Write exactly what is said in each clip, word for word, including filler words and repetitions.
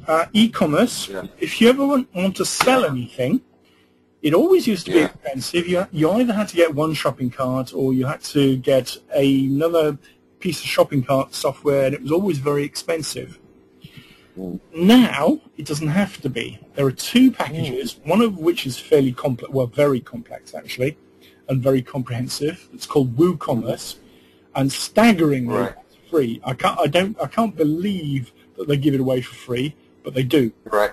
uh, e-commerce, Yeah. if you ever want, want to sell anything, it always used to be Yeah. expensive. You, you either had to get one shopping cart or you had to get another piece of shopping cart software, and it was always very expensive. Mm. Now, it doesn't have to be. There are two packages, mm. one of which is fairly complex, well, very complex, actually, and very comprehensive. It's called WooCommerce, and staggeringly right. free. I can't, I don't, I can't believe that they give it away for free, but they do. Right.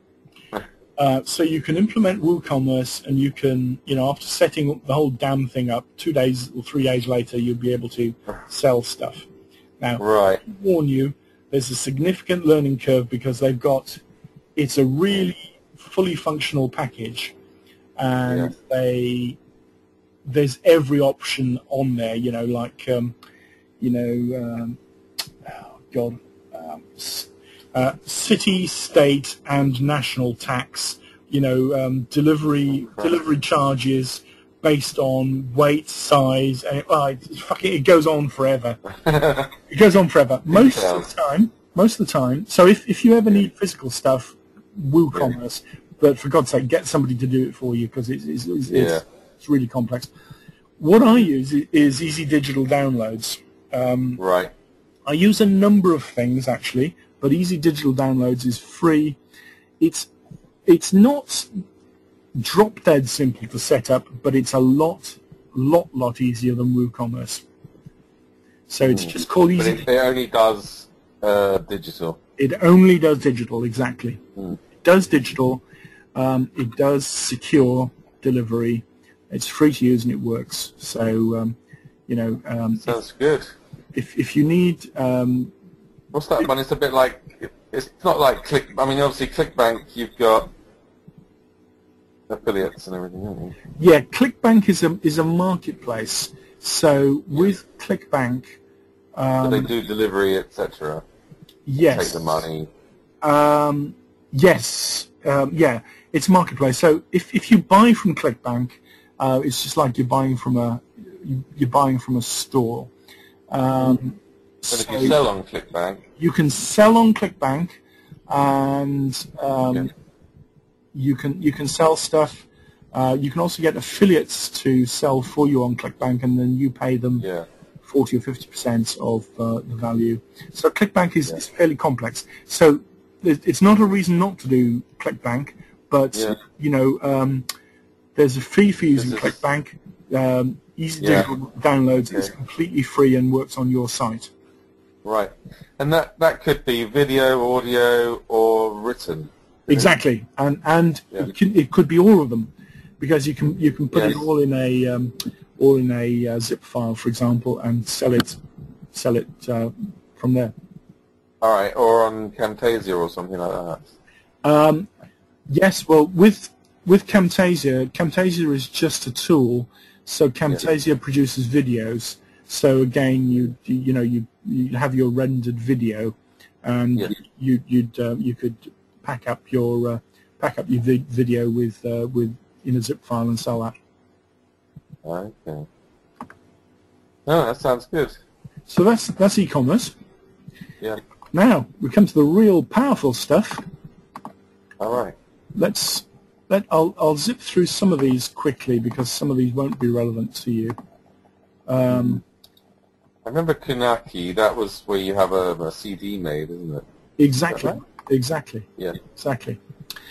Uh, so you can implement WooCommerce, and you can, you know, after setting the whole damn thing up, two days or three days later, you'll be able to sell stuff. Now, right. I warn you, there's a significant learning curve because they've got, it's a really fully functional package, and yeah. they, there's every option on there, you know, like, um, you know, um, oh God, um, Uh, city, state, and national tax. You know, um, delivery delivery charges based on weight, size, and it, well, it, fucking, it goes on forever. It goes on forever. Most of the time, most of the time. So if if you ever need physical stuff, WooCommerce. Yeah. But for God's sake, get somebody to do it for you because it's it's, it's, yeah. it's it's really complex. What I use is Easy Digital Downloads. Um, right. I use a number of things actually. But Easy Digital Downloads is free. It's it's not drop dead simple to set up, but it's a lot, lot, lot easier than WooCommerce. So it's just called Easy. But it, it only does uh, digital. It only does digital, exactly. Mm. It does digital. Um, it does secure delivery. It's free to use and it works. So um, you know. Um, Sounds if, good. If if you need. Um, What's that one? It's a bit like, it's not like Click, I mean obviously ClickBank, you've got affiliates and everything, haven't you? Yeah, ClickBank is a is a marketplace. So with ClickBank, um, so they do delivery, et cetera. Yes. Take the money. Um, yes. Um, yeah, it's a marketplace. So if if you buy from ClickBank, uh, it's just like you're buying from a you're buying from a store. Um, But if so you sell on ClickBank, you can sell on ClickBank, and um, okay. you can you can sell stuff. Uh, you can also get affiliates to sell for you on ClickBank, and then you pay them yeah. forty or fifty percent of uh, the value. So ClickBank is, yeah. is fairly complex. So it's not a reason not to do ClickBank, but yeah. you know um, there's a fee for using this ClickBank. Um, Easy yeah. Digital Downloads okay. is completely free and works on your site. Right, and that, that could be video, audio, or written. Exactly, and and yeah. it, can, it could be all of them, because you can you can put yes. it all in a um, all in a uh, zip file, for example, and sell it sell it uh, from there. All right, or on Camtasia or something like that. Um, yes, well, with with Camtasia, Camtasia is just a tool. So Camtasia yeah. produces videos. So again, you you know you you have your rendered video, and yeah. you you'd uh, you could pack up your uh, pack up your vi video with uh, with in a zip file and sell that. Okay. Oh, that sounds good. So that's that's e-commerce. Yeah. Now we come to the real powerful stuff. All right. Let's let I'll I'll zip through some of these quickly because some of these won't be relevant to you. Um, I remember Kunaki. That was where you have a, a C D made, isn't it? Exactly. Right? Exactly. Yeah. Exactly.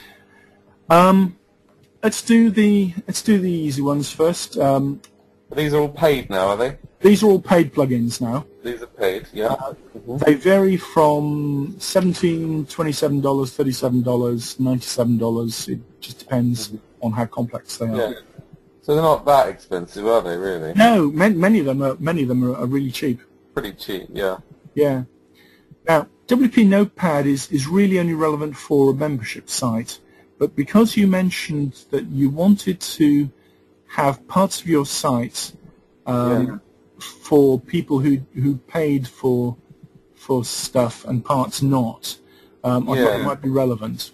Um, let's do the let's do the easy ones first. Um, These are all paid now, are they? these are all paid plugins now. These are paid. Yeah. Uh, mm-hmm. They vary from seventeen, twenty-seven dollars, thirty-seven dollars, ninety-seven dollars. It just depends mm-hmm. on how complex they are. Yeah. So they're not that expensive, are they? Really? No, many, many of them are many of them are, are really cheap. Pretty cheap. Yeah. Yeah. Now, W P Notepad is is really only relevant for a membership site, but because you mentioned that you wanted to have parts of your site um, yeah. for people who who paid for for stuff and parts not, um, I yeah. thought it might be relevant.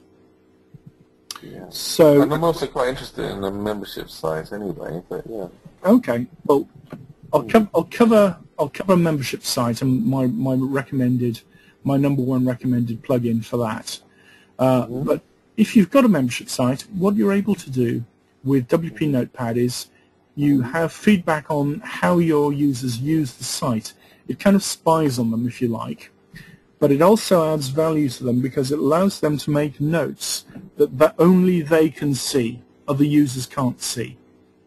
Yeah. So, and I'm also quite interested in the membership site anyway. But yeah. Okay. Well, I'll cover I'll cover I'll cover a membership site and my my recommended my number one recommended plugin for that. Uh, Mm-hmm. But if you've got a membership site, what you're able to do with W P Notepad is you have feedback on how your users use the site. It kind of spies on them, if you like, but it also adds value to them because it allows them to make notes that, that only they can see, other users can't see.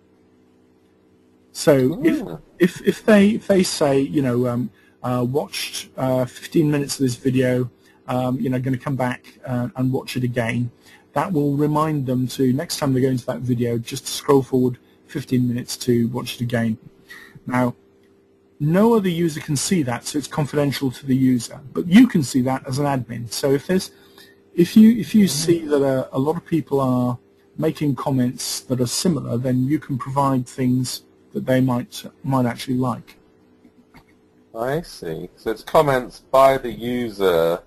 So if Mm. if if they if they say, you know, um, uh, watched uh, fifteen minutes of this video, um, you know, going to come back uh, and watch it again, that will remind them to, next time they go into that video, just to scroll forward fifteen minutes to watch it again. Now, no other user can see that, so it's confidential to the user, but you can see that as an admin. So if there's, if you if you see that a, a lot of people are making comments that are similar, then you can provide things that they might might actually like. I see. So it's comments by the user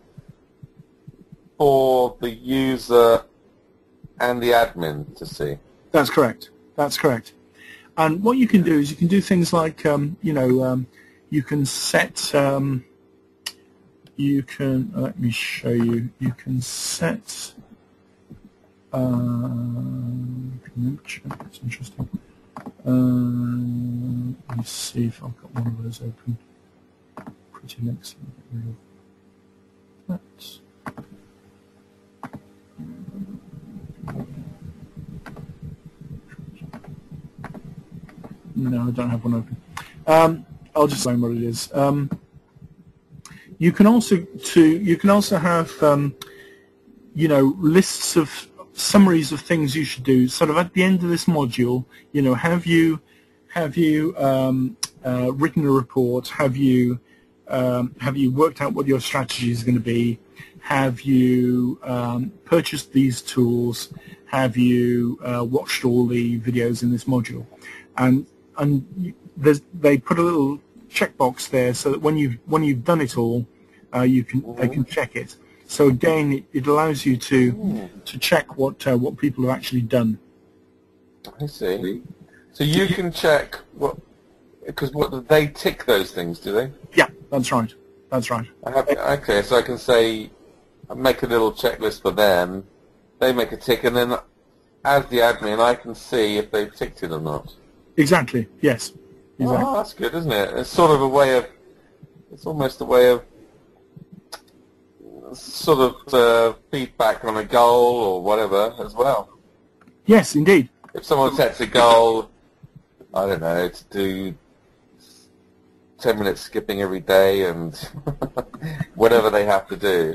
for the user and the admin to see. That's correct. That's correct. And what you can do is you can do things like, um, you know, um, you can set, um, you can, let me show you, you can set, uh, that's interesting. Uh, let me see if I've got one of those open. Pretty next. That. No, I don't have one open. Um, I'll just explain what it is. Um, you can also to you can also have um, you know, lists of summaries of things you should do. Sort of at the end of this module, you know, have you have you um, uh, written a report? Have you um, have you worked out what your strategy is going to be? Have you um, purchased these tools? Have you uh, watched all the videos in this module? And and there's, they put a little checkbox there so that when you've when you've done it all, uh, you can mm-hmm. they can check it. So again, it, it allows you to mm. to check what uh, what people have actually done. I see. So you can check what, because what they tick those things, do they? Yeah, that's right. That's right. I have, okay, so I can say, make a little checklist for them. They make a tick, and then as the admin, I can see if they've ticked it or not. Exactly. Yes. Exactly. Oh, that's good, isn't it? It's sort of a way of, it's almost a way of sort of uh, feedback on a goal or whatever as well. Yes, indeed. If someone sets a goal, I don't know, to do ten minutes skipping every day and whatever they have to do,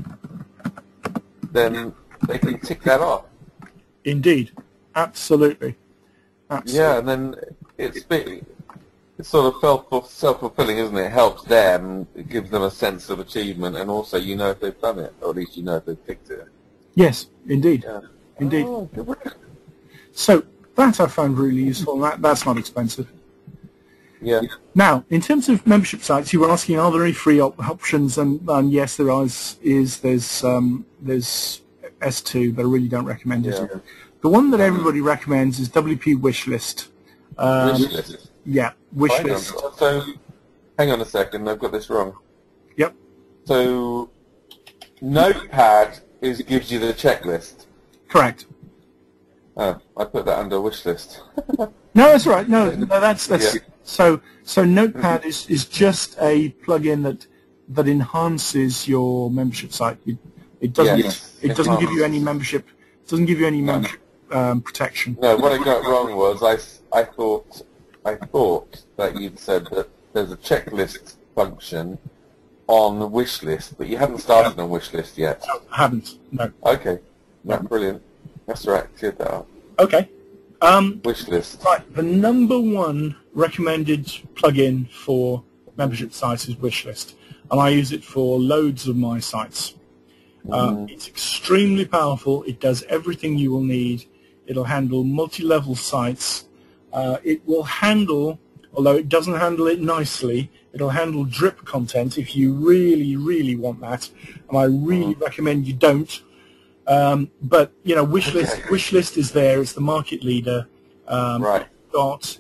then they can tick that off. Indeed. Absolutely. Absolutely. Yeah, and then it's it's sort of self-fulfilling, isn't it? It helps them, it gives them a sense of achievement, and also you know if they've done it, or at least you know if they've picked it. Yes, indeed. Yeah. Indeed. Oh, good. So that I found really useful, and that, that's not expensive. Yeah. Now, in terms of membership sites, you were asking, are there any free op options? And, and yes, there is. is there's um, there's S two, but I really don't recommend it. Yeah. The one that everybody recommends is W P Wishlist. Um, Wishlist? Yeah, Wishlist. Hang on. So, hang on a second, I've got this wrong. Yep. So, Notepad is gives you the checklist. Correct. Oh, I put that under Wishlist. No, that's right. No, no, that's that's Yeah. so. So Notepad is is just a plugin that that enhances your membership site. It, it doesn't Yes. it doesn't give you any membership. It doesn't give you any membership um, protection. No, what I got wrong was I, I thought I thought that you'd said that there's a checklist function on the Wishlist, but you haven't started on Wishlist yet. No, I haven't. No. Okay, no, brilliant. That's right. Cleared that up. Okay. Um, Wishlist. right. The number one recommended plugin for membership sites is Wishlist, and I use it for loads of my sites. Uh, Mm. it's extremely powerful. It does everything you will need. It'll handle multi-level sites. Uh, it will handle, although it doesn't handle it nicely, it'll handle drip content if you really, really want that. And I really Mm. recommend you don't. Um, but, you know, Wishlist, Okay. Wishlist is there. It's the market leader. Um, Right. Got,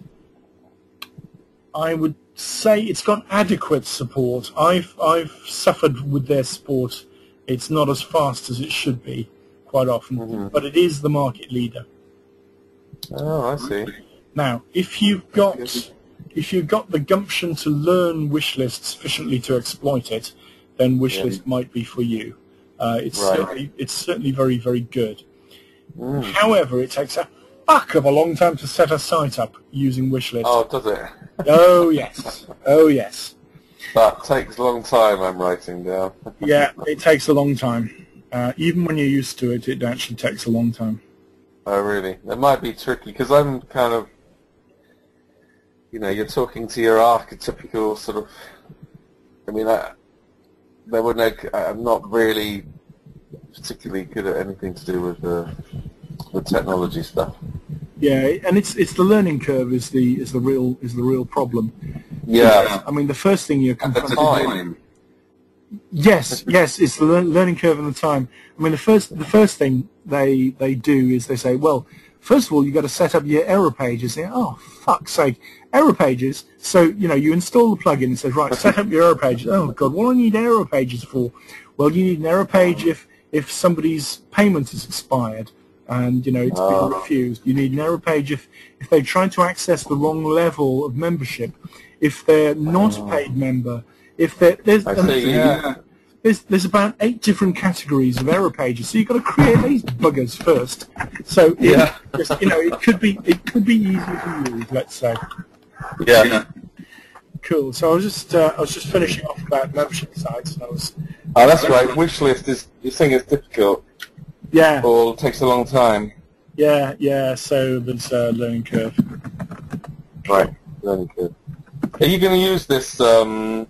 I would say it's got adequate support. I've, I've suffered with their support It's not as fast as it should be quite often, Mm-hmm. but it is the market leader. Oh, I see. Now, if you've got if you've got the gumption to learn Wishlist sufficiently to exploit it, then Wishlist Yeah. might be for you. Uh, it's Right. certainly it's certainly very very good. Mm. However, it takes a fuck of a long time to set a site up using Wishlist. Oh, does it? Oh yes, oh yes. That takes a long time, I'm writing down. Yeah, it takes a long time. Uh, even when you're used to it, it actually takes a long time. Oh, really? It might be tricky, because I'm kind of, you know, you're talking to your archetypical sort of, I mean, I, there were no, I'm not really particularly good at anything to do with the, the technology stuff. Yeah, and it's it's the learning curve is the is the real is the real problem. Yeah. I mean, the first thing you're At the confronted with. time. Yes, yes, it's the lear- learning curve and the time. I mean, the first the first thing they they do is they say, well, first of all, you've got to set up your error pages. They, oh, fuck's sake, error pages. So, you know, you install the plugin and says, right, set up your error pages. Oh, God, what do I need error pages for? Well, you need an error page if, if somebody's payment has expired and, you know, it's been Oh. refused. You need an error page if, if they're trying to access the wrong level of membership, if they're not a paid member, if they're... There's, I see, yeah. there's, there's about eight different categories of error pages, so you've got to create these buggers first. So it, Yeah. just, you know, it could be it could be easier to use, let's say. Yeah. Cool. So I was just uh, I was just finishing off about membership sites. And I was Oh, that's right. Wishlist is, you think it's difficult, yeah or takes a long time. yeah yeah. So there's a learning curve. Right. Learning curve. Are you going to use this um,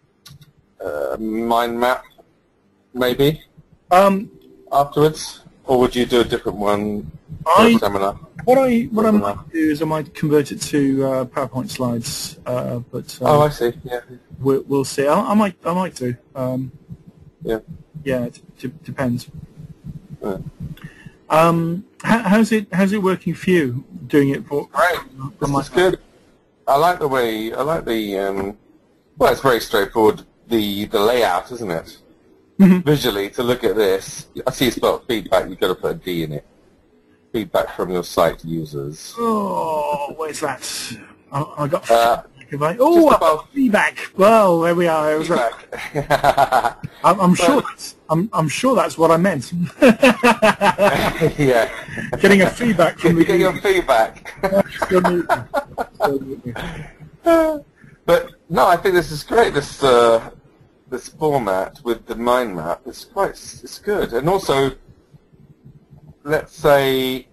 uh, mind map, maybe, Um, afterwards? Or would you do a different one for I a seminar? what I what I Webinar. might do is I might convert it to uh, PowerPoint slides, uh, but uh, Oh, I see. Yeah. we'll, we'll see. I, I might I might do. Um, Yeah. yeah, it d- depends. Yeah. Um, how, how's it how's it working for you? Doing it for Great. This is good. I like the way, I like the, um, well, it's very straightforward, the, the layout, isn't it? Mhm. Visually, to look at this, I see it's got feedback, you've got to put a D in it. Feedback from your site users. Oh, where's that? I, I got Uh, feedback. Oh, just I above- got feedback. Well, there we are. It was right. Feedback. I'm, I'm sure Well- that's I'm I'm sure that's what I meant. Yeah. Getting a feedback from the Get your feedback. But no, I think this is great. This uh, this format with the mind map is quite it's good, and also, let's say,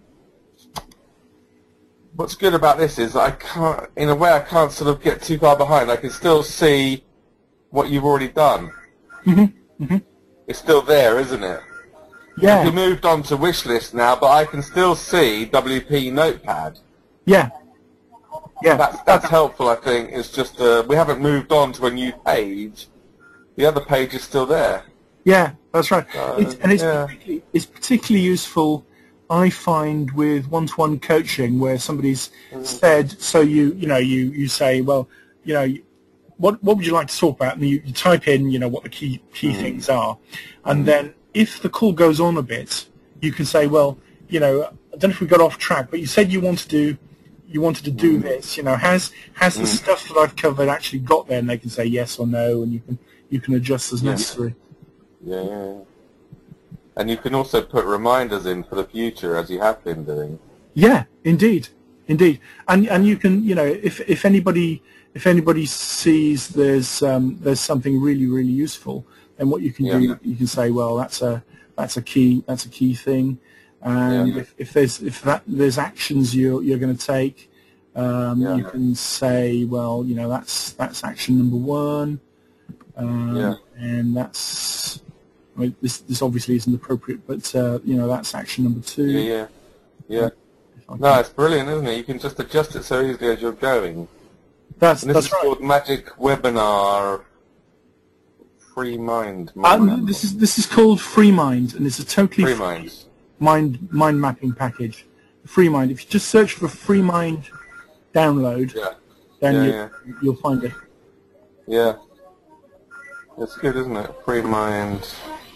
what's good about this is I can't, in a way, I can't sort of get too far behind. I can still see what you've already done. Mm-hmm. Mm-hmm. It's still there, isn't it? Yeah, We moved on to Wishlist now, but I can still see W P Notepad. yeah, yeah. That's that's helpful, I think. It's just uh, we haven't moved on to a new page. The other page is still there. Yeah, that's right. Uh, it's, and it's yeah. particularly, it's particularly useful, I find, with one-to-one coaching, where somebody's Mm. said, so you you know you, you say, well, you know, what what would you like to talk about, and you, you type in, you know, what the key key Mm. things are, and then if the call goes on a bit, you can say, well, you know, I don't know if we got off track, but you said you wanted to you wanted to do this. You know, has has the Mm. stuff that I've covered actually got there? And they can say yes or no, and you can you can adjust as Yeah. necessary. Yeah, yeah, yeah. And you can also put reminders in for the future, as you have been doing. Yeah, indeed, indeed, and and you can, you know, if if anybody if anybody sees there's um, there's something really really useful, then what you can Yeah. do, you can say, well, that's a that's a key that's a key thing, and Yeah. if, if there's if that there's actions you're you're going to take, um, Yeah. you can say, well, you know, that's that's action number one, um, Yeah. and that's. I mean, this this obviously isn't appropriate, but uh, you know, that's action number two. Yeah, yeah, yeah. If I No, can- it's brilliant, isn't it? You can just adjust it so easily as you're going. that's And this that's is right. called Magic Webinar Free Mind. Um, this is this is called FreeMind, and it's a totally Free free Minds. mind mind mapping package. FreeMind. If you just search for FreeMind download, Yeah, then yeah, you, yeah. you'll find it. yeah. It's good, isn't it? Free Mind.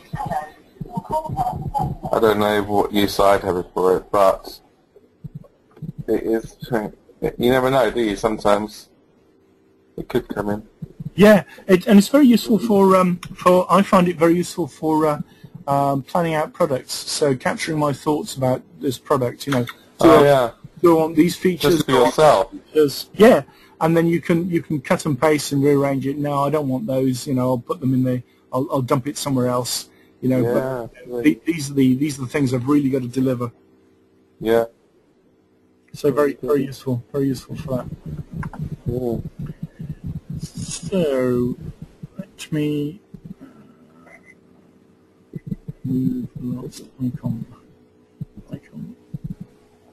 I don't know what use I'd have it for it, but it is. You never know, do you? Sometimes it could come in. Yeah, it, and it's very useful for um, for. I find it very useful for uh, um, planning out products. So capturing my thoughts about this product, you know, do Oh I, yeah, do I want these features? just for yourself. Features? Yeah, and then you can you can cut and paste and rearrange it. No, I don't want those. You know, I'll put them in the. I'll, I'll dump it somewhere else. You know, Yeah, but the, these are the these are the things I've really got to deliver. yeah. So very very useful, very useful for that. Yeah. So let me move lots of icon.